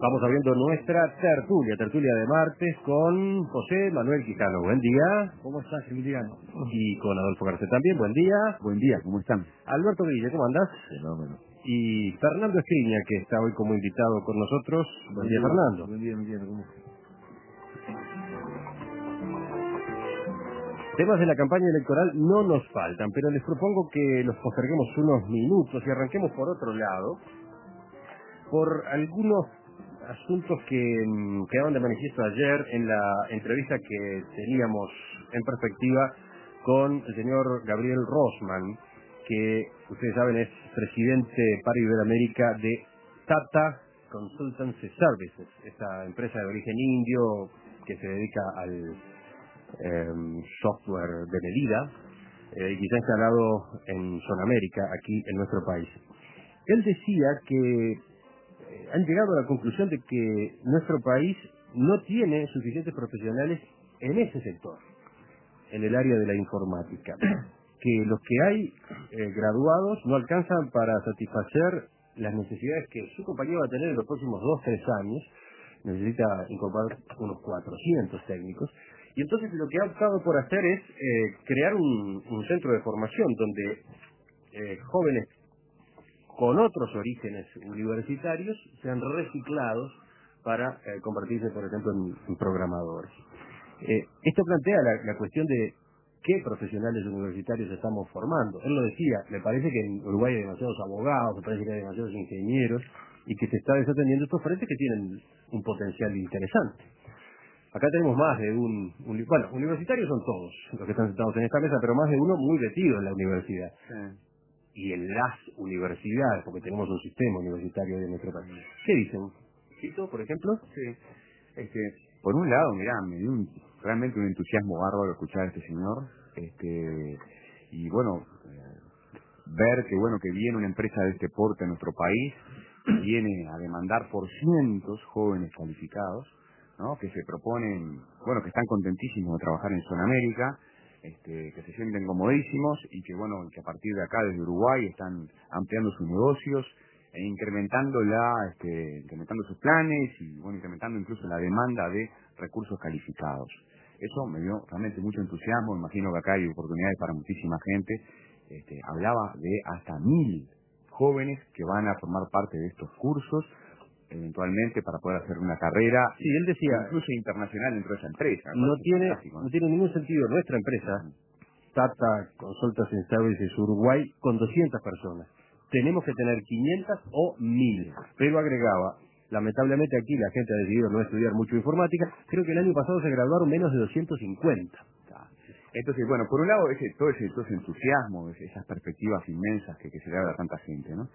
Vamos abriendo nuestra tertulia de martes con José Manuel Quijano. Buen día. ¿Cómo estás, Emiliano? Y con Adolfo Garcés también. Buen día. Buen día, ¿cómo están? Alberto Guille, ¿cómo andás? Fenómeno. Y Fernando Escriña, que está hoy como invitado con nosotros. Buen día, Fernando. Buen día, Emiliano, ¿cómo estás? Temas de la campaña electoral no nos faltan, pero les propongo que los posterguemos unos minutos y arranquemos por otro lado, por algunos asuntos que quedaban de manifiesto ayer en la entrevista que teníamos en perspectiva con el señor Gabriel Rosman, que ustedes saben es presidente para Iberoamérica de Tata Consultancy Services, esta empresa de origen indio que se dedica al software de medida y que está instalado en Sudamérica, aquí en nuestro país. Él decía que han llegado a la conclusión de que nuestro país no tiene suficientes profesionales en ese sector, en el área de la informática, que los que hay graduados no alcanzan para satisfacer las necesidades que su compañía va a tener en los próximos 2-3 años. Necesita incorporar unos 400 técnicos, y entonces lo que ha optado por hacer es crear un centro de formación donde jóvenes con otros orígenes universitarios sean reciclados para convertirse, por ejemplo, en programadores. Esto plantea la cuestión de qué profesionales universitarios estamos formando. Él lo decía, me parece que en Uruguay hay demasiados abogados, me parece que hay demasiados ingenieros, y que se está desatendiendo estos frentes que tienen un potencial interesante. Acá tenemos más de bueno, universitarios son todos los que están sentados en esta mesa, pero más de uno muy metido en la universidad. Sí. Y en las universidades, porque tenemos un sistema universitario de nuestro país. ¿Qué dicen? ¿Cito, por ejemplo? Sí. Por un lado, mirá, me dio realmente un entusiasmo bárbaro escuchar a este señor, y bueno, ver que viene una empresa de este porte a nuestro país, viene a demandar por cientos jóvenes calificados, ¿no? Que se proponen, bueno, que están contentísimos de trabajar en Sudamérica, que se sienten comodísimos y que bueno, que a partir de acá desde Uruguay están ampliando sus negocios e incrementando sus planes y bueno, incrementando incluso la demanda de recursos calificados. Eso me dio realmente mucho entusiasmo. Imagino que acá hay oportunidades para muchísima gente. Hablaba de hasta 1000 jóvenes que van a formar parte de estos cursos eventualmente para poder hacer una carrera, sí, él decía, incluso internacional dentro de esa empresa. No tiene ningún sentido nuestra empresa, Tata Consultancy Services Uruguay, con 200 personas. Tenemos que tener 500 o 1000. Pero agregaba, lamentablemente aquí la gente ha decidido no estudiar mucho informática. Creo que el año pasado se graduaron menos de 250. Entonces, bueno, por un lado, todo ese entusiasmo, esas perspectivas inmensas que se le da a tanta gente, ¿no?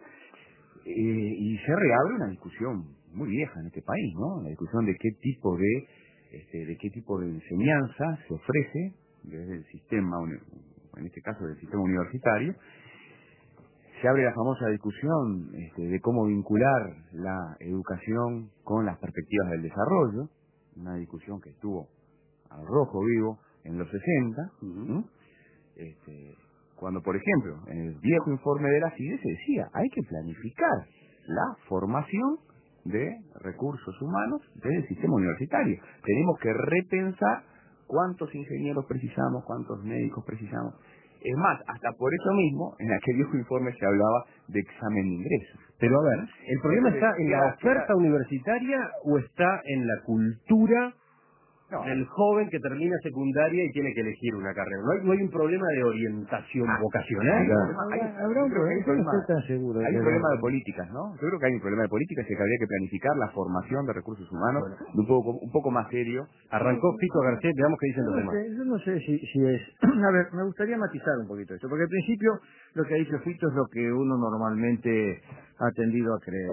Y se reabre una discusión muy vieja en este país, ¿no? La discusión de qué tipo de enseñanza se ofrece desde el sistema, en este caso del sistema universitario. Se abre la famosa discusión de cómo vincular la educación con las perspectivas del desarrollo, una discusión que estuvo al rojo vivo en los 60, ¿no? Cuando, por ejemplo, en el viejo informe de la CIDE se decía, hay que planificar la formación de recursos humanos del sistema universitario. Tenemos que repensar cuántos ingenieros precisamos, cuántos médicos precisamos. Es más, hasta por eso mismo, en aquel viejo informe se hablaba de examen de ingreso. Pero a ver, ¿el problema está en la oferta universitaria o está en la cultura del joven que termina secundaria y tiene que elegir una carrera? No hay un problema de orientación vocacional. Habrá un problema, no estoy tan seguro. Hay un problema de políticas, ¿no? Yo creo que hay un problema de políticas y que habría que planificar la formación de recursos humanos un poco más serio. Arrancó Pico Garcés, veamos qué dicen los demás. Yo no sé si es... A ver, me gustaría matizar un poquito esto, porque al principio lo que ha dicho Fito es lo que uno normalmente ha tendido a creer.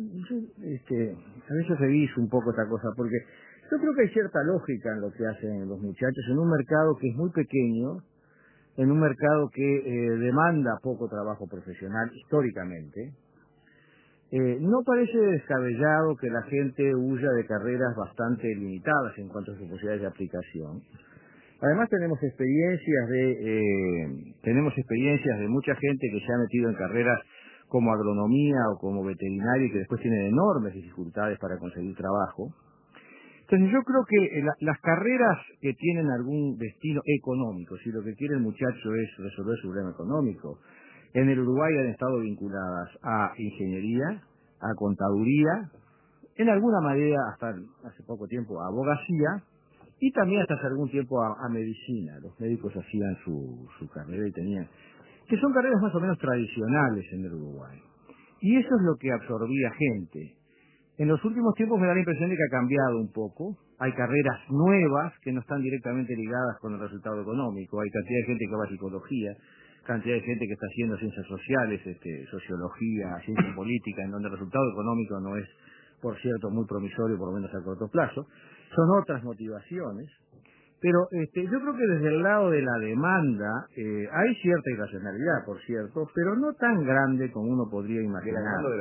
A veces reviso un poco esta cosa, porque yo creo que hay cierta lógica en lo que hacen los muchachos en un mercado que es muy pequeño, en un mercado que demanda poco trabajo profesional históricamente. No parece descabellado que la gente huya de carreras bastante limitadas en cuanto a sus posibilidades de aplicación. Además tenemos experiencias de mucha gente que se ha metido en carreras como agronomía o como veterinario y que después tienen enormes dificultades para conseguir trabajo. Entonces yo creo que las carreras que tienen algún destino económico, si lo que quiere el muchacho es resolver su problema económico, en el Uruguay han estado vinculadas a ingeniería, a contaduría, en alguna manera hasta hace poco tiempo a abogacía y también hasta hace algún tiempo a medicina. Los médicos hacían su carrera y tenían, que son carreras más o menos tradicionales en el Uruguay. Y eso es lo que absorbía gente. En los últimos tiempos me da la impresión de que ha cambiado un poco. Hay carreras nuevas que no están directamente ligadas con el resultado económico. Hay cantidad de gente que va a psicología, cantidad de gente que está haciendo ciencias sociales, sociología, ciencia política, en donde el resultado económico no es, por cierto, muy promisorio, por lo menos a corto plazo. Son otras motivaciones. Pero yo creo que desde el lado de la demanda hay cierta irracionalidad, por cierto, pero no tan grande como uno podría imaginar.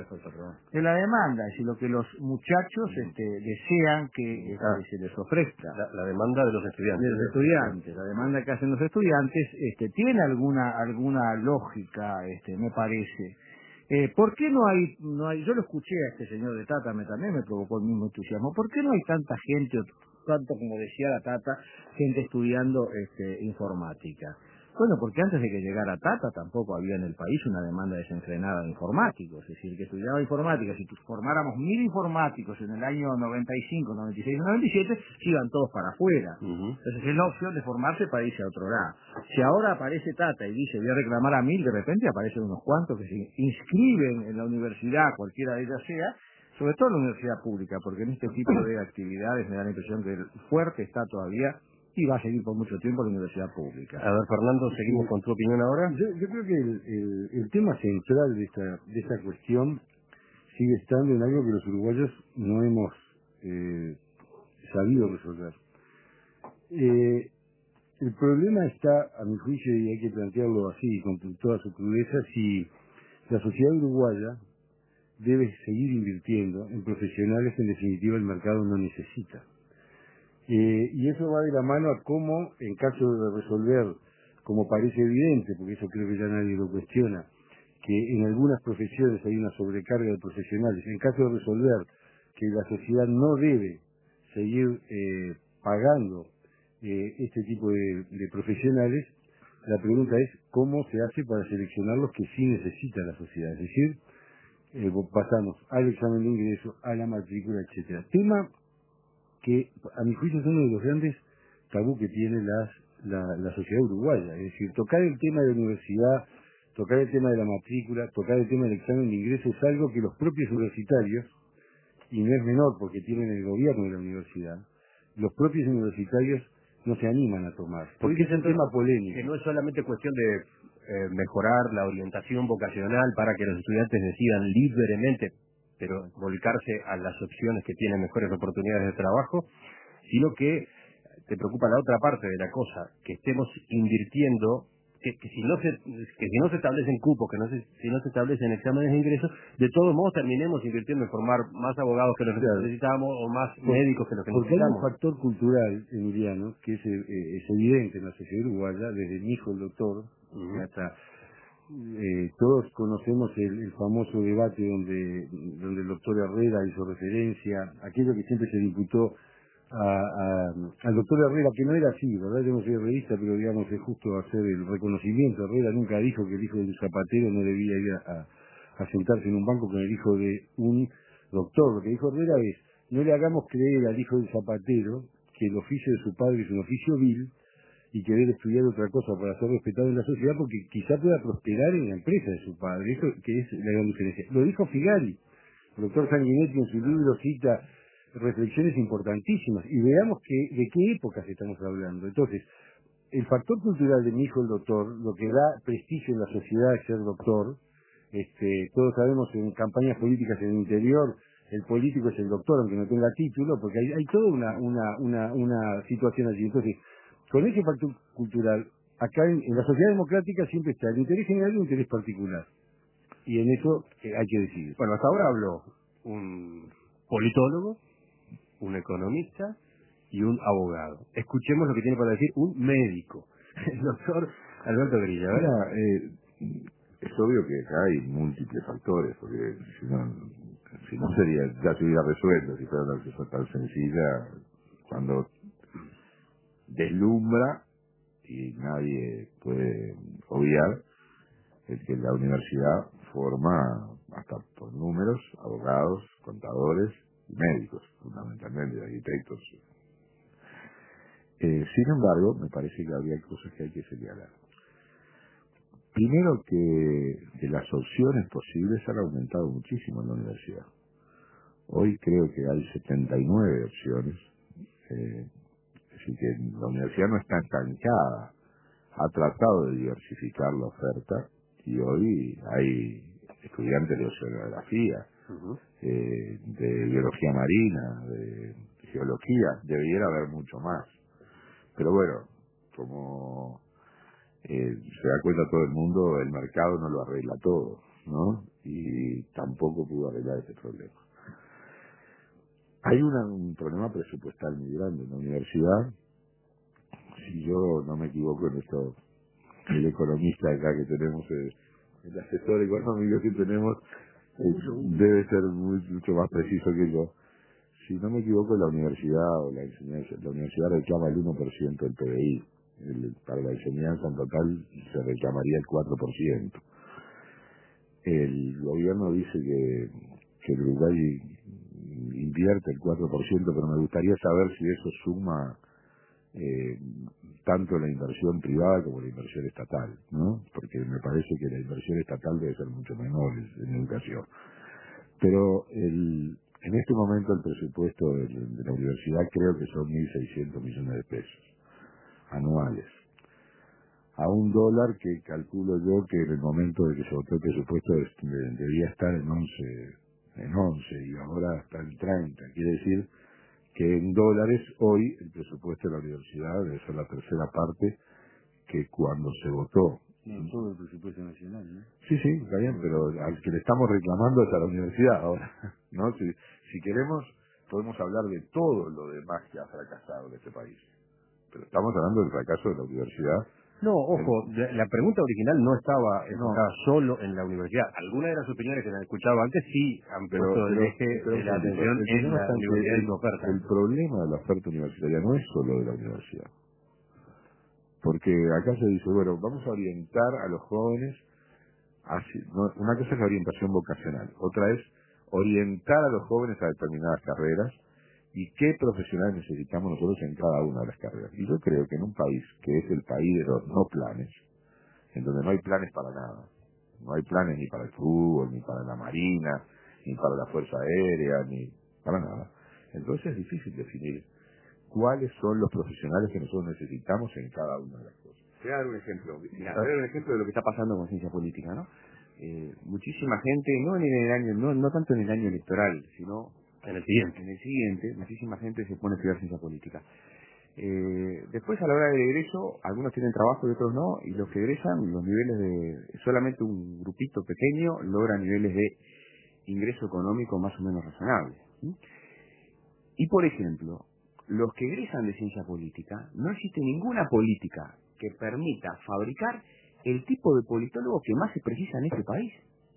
De la demanda, es decir, lo que los muchachos desean que se les ofrezca. La demanda de los estudiantes. De los estudiantes, la demanda que hacen los estudiantes tiene alguna lógica, me parece. ¿Por qué no hay, yo lo escuché a este señor de Tata, también me provocó el mismo entusiasmo, ¿por qué no hay tanta gente, tanto como decía la Tata, gente estudiando informática? Bueno, porque antes de que llegara Tata tampoco había en el país una demanda desenfrenada de informáticos, es decir, que estudiaba informática, si formáramos 1000 informáticos en el año 95, 96, 97, se iban todos para afuera. Entonces es la opción de formarse para irse a otro lado. Si ahora aparece Tata y dice voy a reclamar a 1000, de repente aparecen unos cuantos que se inscriben en la universidad, cualquiera de ellas sea, sobre todo en la universidad pública, porque en este tipo de actividades me da la impresión que el fuerte está todavía y va a seguir por mucho tiempo la universidad pública. A ver, Fernando, seguimos con tu opinión ahora. Yo creo que el tema central de esta cuestión sigue estando en algo que los uruguayos no hemos sabido resolver. El problema está, a mi juicio, y hay que plantearlo así, con toda su crudeza, si la sociedad uruguaya debe seguir invirtiendo en profesionales que en definitiva el mercado no necesita. Y eso va de la mano a cómo, en caso de resolver, como parece evidente, porque eso creo que ya nadie lo cuestiona, que en algunas profesiones hay una sobrecarga de profesionales, en caso de resolver que la sociedad no debe seguir pagando este tipo de profesionales, la pregunta es cómo se hace para seleccionar los que sí necesita la sociedad, es decir, pasamos al examen de ingreso, a la matrícula, etcétera. Tema que a mi juicio es uno de los grandes tabú que tiene la sociedad uruguaya, es decir, tocar el tema de la universidad, tocar el tema de la matrícula, tocar el tema del examen de ingreso es algo que los propios universitarios, y no es menor porque tienen el gobierno de la universidad, los propios universitarios no se animan a tomar, porque es un tema polémico. Que no es solamente cuestión de mejorar la orientación vocacional para que los estudiantes decidan libremente, pero volcarse a las opciones que tienen mejores oportunidades de trabajo, sino que te preocupa la otra parte de la cosa, que estemos invirtiendo, que si no se establecen cupos, si no se establecen exámenes de ingreso, de todos modos terminemos invirtiendo en formar más abogados que los que necesitamos o más médicos que los que porque necesitamos. Hay un factor cultural, Emiliano, que es evidente en la sociedad uruguaya, desde mi hijo el doctor, hasta todos conocemos el famoso debate donde el doctor Herrera hizo referencia, aquello que siempre se le imputó al doctor Herrera, que no era así, ¿verdad? Yo no soy herrerista, pero digamos es justo hacer el reconocimiento. Herrera nunca dijo que el hijo del zapatero no debía ir a sentarse en un banco con el hijo de un doctor. Lo que dijo Herrera es, no le hagamos creer al hijo del zapatero que el oficio de su padre es un oficio vil y que debe estudiar otra cosa para ser respetado en la sociedad porque quizá pueda prosperar en la empresa de su padre. Eso que es la gran diferencia. Lo dijo Figari. El doctor Sanguinetti en su libro cita reflexiones importantísimas y veamos de qué épocas estamos hablando. Entonces, el factor cultural de mi hijo el doctor, lo que da prestigio en la sociedad es ser doctor. Todos sabemos en campañas políticas en el interior el político es el doctor aunque no tenga título, porque hay toda una situación allí. Entonces, con ese factor cultural, acá en la sociedad democrática siempre está el interés general y el interés particular, y en eso hay que decidir. Bueno, hasta ahora habló un politólogo, un economista y un abogado. Escuchemos lo que tiene para decir un médico, el doctor Alberto Grilla. Mira, es obvio que acá hay múltiples factores, porque si no sería, ya se hubiera resuelto, si fuera una cosa tan sencilla, cuando deslumbra y nadie puede obviar es que la universidad forma, hasta por números, abogados, contadores y médicos, fundamentalmente arquitectos. Sin embargo, me parece que habría cosas que hay que señalar. Primero que las opciones posibles han aumentado muchísimo en la universidad. Hoy creo que hay 79 opciones. Es decir, que la universidad no está estancada. Ha tratado de diversificar la oferta y hoy hay estudiantes de oceanografía, de biología marina, de geología. Debiera haber mucho más. Pero bueno, como se da cuenta todo el mundo, el mercado no lo arregla todo, ¿no? Y tampoco pudo arreglar ese problema. Hay un problema presupuestal muy grande en la universidad. Si yo no me equivoco en esto, el economista acá que tenemos, el asesor económico que tenemos, debe ser mucho más preciso que yo. Si no me equivoco, la universidad o la enseñanza, la universidad reclama el 1% del PBI. Para la enseñanza en total se reclamaría el 4%. El gobierno dice que el Uruguay invierte el 4%, pero me gustaría saber si eso suma tanto la inversión privada como la inversión estatal, ¿no? Porque me parece que la inversión estatal debe ser mucho menor en educación. Pero en este momento el presupuesto de la universidad creo que son 1.600 millones de pesos anuales. A $1 que calculo yo que en el momento de que se votó el presupuesto debía estar en 11 y ahora está en 30. Quiere decir que en dólares hoy el presupuesto de la universidad debe ser la tercera parte que cuando se votó. No, todo el presupuesto nacional, ¿no? Sí, está bien, pero al que le estamos reclamando es a la universidad ahora, ¿no? Si queremos, podemos hablar de todo lo demás que ha fracasado en este país. Pero estamos hablando del fracaso de la universidad. No, ojo, la pregunta original no estaba enfocada solo en la universidad. Algunas de las opiniones que se han escuchado antes sí han puesto el eje de la atención en la universidad y su oferta. El problema de la oferta universitaria no es solo de la universidad. Porque acá se dice, bueno, vamos a orientar a los jóvenes una cosa es la orientación vocacional, otra es orientar a los jóvenes a determinadas carreras y qué profesionales necesitamos nosotros en cada una de las carreras. Y yo creo que en un país que es el país de los no planes, en donde no hay planes para nada, no hay planes ni para el fútbol, ni para la marina, ni para la fuerza aérea, ni para nada, entonces es difícil definir cuáles son los profesionales que nosotros necesitamos en cada una de las cosas. Voy a dar un ejemplo. Voy a dar un ejemplo de lo que está pasando con ciencia política, ¿no? Muchísima gente, no tanto en el año electoral, sino En el siguiente. Muchísima gente se pone a estudiar ciencia política. Después, a la hora del egreso, algunos tienen trabajo y otros no, y los que egresan, los niveles de... solamente un grupito pequeño logra niveles de ingreso económico más o menos razonables, ¿sí? Y, por ejemplo, los que egresan de ciencia política, no existe ninguna política que permita fabricar el tipo de politólogo que más se precisa en este país.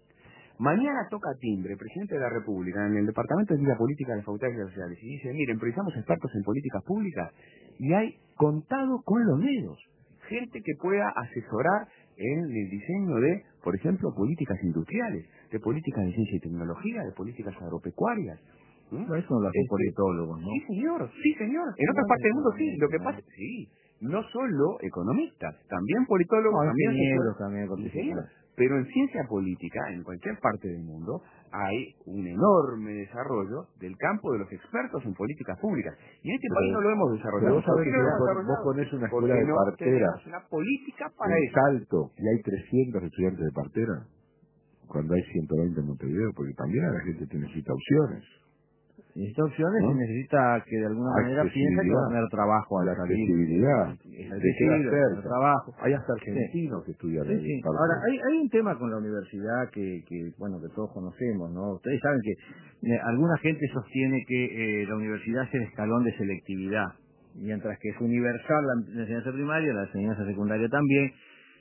Mañana toca timbre, presidente de la República, en el Departamento de Ciencia Política de la Facultad de Ciencias Sociales, y dice, miren, precisamos expertos en políticas públicas, y hay contado con los dedos gente que pueda asesorar en el diseño de, por ejemplo, políticas industriales, de políticas de ciencia y tecnología, de políticas agropecuarias. No, eso no lo hacen politólogos, ¿no? Sí, señor. En otras partes del mundo sí. Lo que pasa, sí, no solo economistas, también politólogos, también ingenieros, también ingenieros. Pero en ciencia política, en cualquier parte del mundo, hay un enorme desarrollo del campo de los expertos en políticas públicas. Y en este país no lo hemos desarrollado. Vos sabés que vos ponés una escuela de parteras, una política para un salto, y hay 300 estudiantes de partera, cuando hay 120 en Montevideo, porque también a la gente te necesita opciones. Necesita opciones, ¿no? Y necesita que de alguna manera piensa que va a tener trabajo al salir. Accesibilidad, trabajo. Hay hasta argentinos que estudian sí. Ahora, hay un tema con la universidad que todos conocemos, ¿no? Ustedes saben que alguna gente sostiene que la universidad es el escalón de selectividad, mientras que es universal la enseñanza primaria, la enseñanza secundaria también,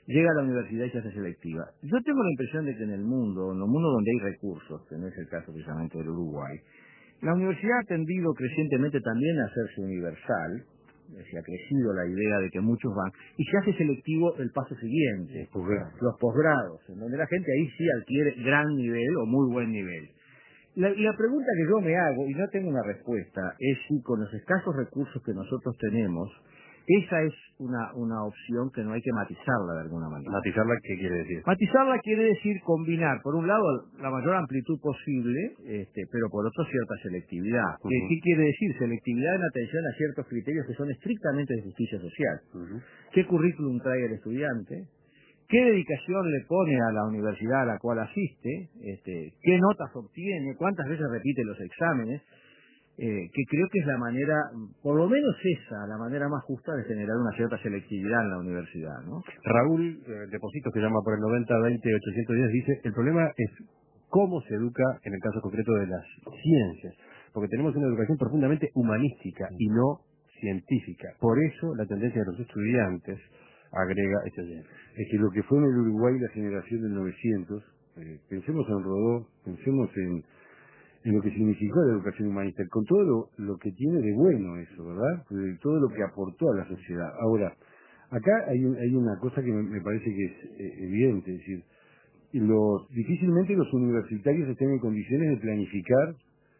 llega a la universidad y se hace selectiva. Yo tengo la impresión de que en el mundo donde hay recursos, que no es el caso precisamente del Uruguay, la universidad ha tendido crecientemente también a hacerse universal, se ha crecido la idea de que muchos van, y se hace selectivo el paso siguiente, los posgrados, en donde la gente ahí sí adquiere gran nivel o muy buen nivel. La pregunta que yo me hago, y no tengo una respuesta, es si con los escasos recursos que nosotros tenemos, esa es una opción que no hay que matizarla de alguna manera. ¿Matizarla qué quiere decir? Matizarla quiere decir combinar, por un lado, la mayor amplitud posible, pero por otro, cierta selectividad. ¿Qué quiere decir? Selectividad en atención a ciertos criterios que son estrictamente de justicia social. ¿Qué currículum trae el estudiante? ¿Qué dedicación le pone a la universidad a la cual asiste? ¿Qué notas obtiene? ¿Cuántas veces repite los exámenes? Que creo que es la manera, por lo menos esa, la manera más justa de generar una cierta selectividad en la universidad, ¿no? Raúl Depositos, que llama por el 90-20-810, dice, el problema es cómo se educa en el caso concreto de las ciencias, porque tenemos una educación profundamente humanística y no científica. Por eso la tendencia de los estudiantes, agrega este oyente. Es que lo que fue en el Uruguay la generación del 900, pensemos en Rodó, pensemos en lo que significó la educación humanista, con todo lo que tiene de bueno eso, ¿verdad? Todo lo que aportó a la sociedad. Ahora, acá hay una cosa que me parece que es evidente, es decir, difícilmente los universitarios estén en condiciones de planificar,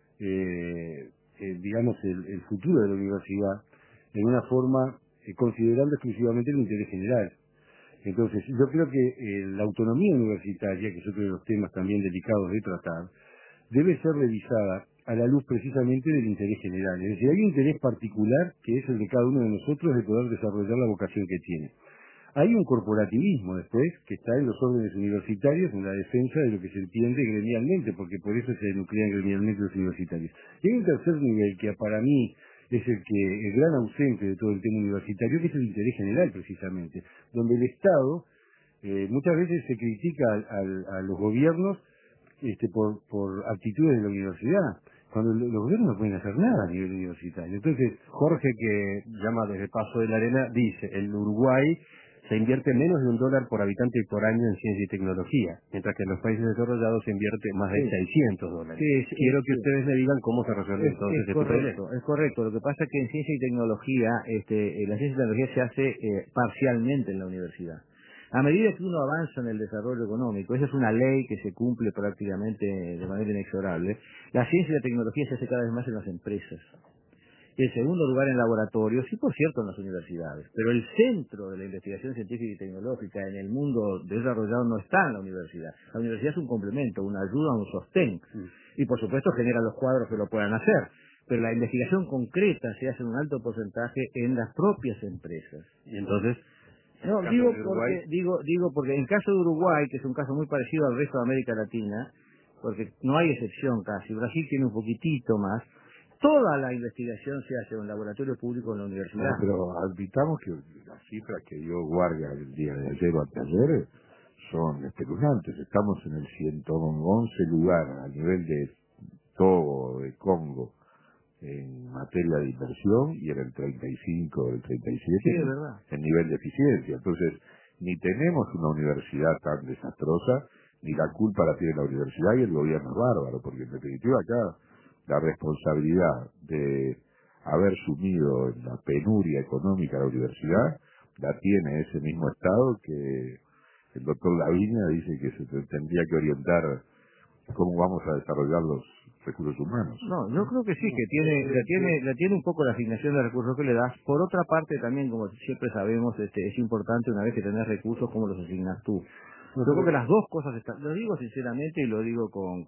digamos, el futuro de la universidad en una forma considerando exclusivamente el interés general. Entonces, yo creo que la autonomía universitaria, que es otro de los temas también delicados de tratar, debe ser revisada a la luz precisamente del interés general. Es decir, hay un interés particular que es el de cada uno de nosotros de poder desarrollar la vocación que tiene. Hay un corporativismo después que está en los órdenes universitarios en la defensa de lo que se entiende gremialmente, porque por eso se nuclean gremialmente los universitarios. Y hay un tercer nivel que para mí es el gran ausente de todo el tema universitario, que es el interés general precisamente, donde el Estado muchas veces se critica a los gobiernos por actitudes de la universidad, cuando los gobiernos no pueden hacer nada a nivel universitario. Entonces, Jorge, que llama desde Paso de la Arena, dice, en Uruguay se invierte menos de $1 por habitante y por año en ciencia y tecnología, mientras que en los países desarrollados se invierte más de $600. Quiero que ustedes me digan cómo se resuelve entonces este problema. Es correcto. Lo que pasa es que en ciencia y tecnología, la ciencia y tecnología se hace parcialmente en la universidad. A medida que uno avanza en el desarrollo económico, esa es una ley que se cumple prácticamente de manera inexorable, la ciencia y la tecnología se hace cada vez más en las empresas. Y en segundo lugar en laboratorios y por cierto en las universidades. Pero el centro de la investigación científica y tecnológica en el mundo desarrollado no está en la universidad. La universidad es un complemento, una ayuda, un sostén. Y por supuesto genera los cuadros que lo puedan hacer. Pero la investigación concreta se hace en un alto porcentaje en las propias empresas. Y entonces, no, digo porque en el caso de Uruguay, que es un caso muy parecido al resto de América Latina, porque no hay excepción casi, Brasil tiene un poquitito más, toda la investigación se hace en un laboratorio público en la universidad. No, pero admitamos que las cifras que dio Guardia el día de ayer o anteayer son espeluznantes. Estamos en el 111 lugar a nivel de Togo, de Congo, en materia de inversión, y en el 35 o el 37 sí, es verdad, en nivel de eficiencia. Entonces, ni tenemos una universidad tan desastrosa, ni la culpa la tiene la universidad y el gobierno es bárbaro, porque en definitiva acá la responsabilidad de haber sumido en la penuria económica la universidad la tiene ese mismo Estado que el doctor Laviña dice que se tendría que orientar cómo vamos a desarrollar los recursos humanos. No, yo creo que sí, que la tiene un poco la asignación de recursos que le das. Por otra parte también, como siempre sabemos, es importante una vez que tenés recursos, cómo los asignas tú. Yo creo que las dos cosas están, lo digo sinceramente y lo digo con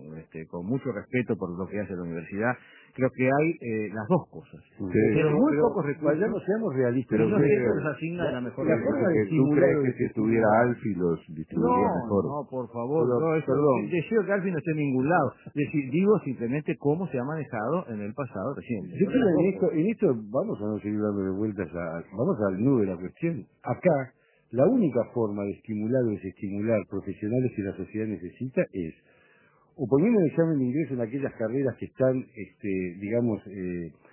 mucho respeto por lo que hace la universidad, creo que hay las dos cosas. Pero muy pocos recursos. Seamos realistas. Pero no se los asigna la mejor forma de ¿tú crees que si estuviera Alfi los distribuiría mejor? No, por favor, deseo que Alfi no esté en ningún lado. Digo simplemente cómo se ha manejado en el pasado reciente. Yo creo que en esto vamos a no seguir dando de vueltas vamos al nudo de la cuestión. Acá, la única forma de estimular o desestimular profesionales que la sociedad necesita es o poniendo el examen de ingreso en aquellas carreras que están, digamos,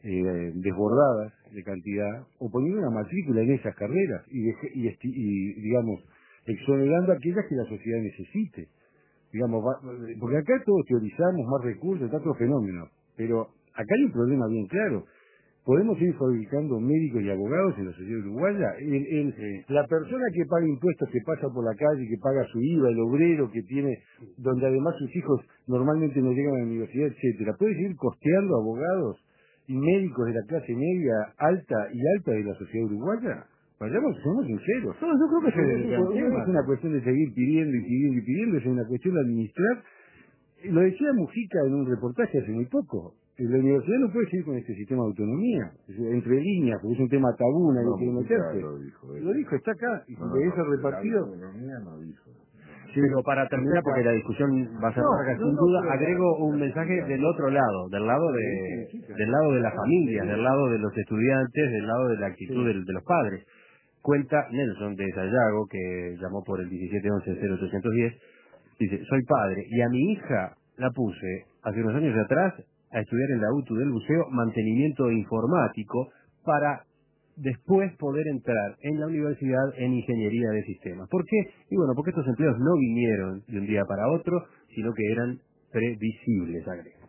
desbordadas de cantidad, o poniendo una matrícula en esas carreras y digamos, exonerando aquellas que la sociedad necesite. Digamos, porque acá todos teorizamos más recursos, está otro fenómeno, pero acá hay un problema bien claro. Podemos ir fabricando médicos y abogados en la sociedad uruguaya. La persona que paga impuestos, que pasa por la calle, que paga su IVA, el obrero que tiene, donde además sus hijos normalmente no llegan a la universidad, etcétera, puede seguir costeando abogados y médicos de la clase media, alta y alta de la sociedad uruguaya. Vayamos, seamos sinceros. No, yo creo que No es una cuestión de seguir pidiendo y pidiendo y pidiendo, es una cuestión de administrar. Lo decía Mujica en un reportaje hace muy poco. La universidad no puede seguir con este sistema de autonomía, entre líneas, porque es un tema tabú, nadie quiere meterse. Lo dijo, está acá, y si le dice repartido. La autonomía no dijo. Sí, pero para terminar, porque la discusión va a ser larga, sin duda, agrego un mensaje del otro lado, del lado de las familias, del lado de los estudiantes, del lado de la actitud de los padres. Cuenta Nelson de Sayago, que llamó por el 1711-0810, dice: soy padre y a mi hija la puse hace unos años atrás a estudiar en la UTU del Buceo mantenimiento informático para después poder entrar en la universidad en ingeniería de sistemas. ¿Por qué? Y bueno, porque estos empleos no vinieron de un día para otro, sino que eran previsibles, agrega.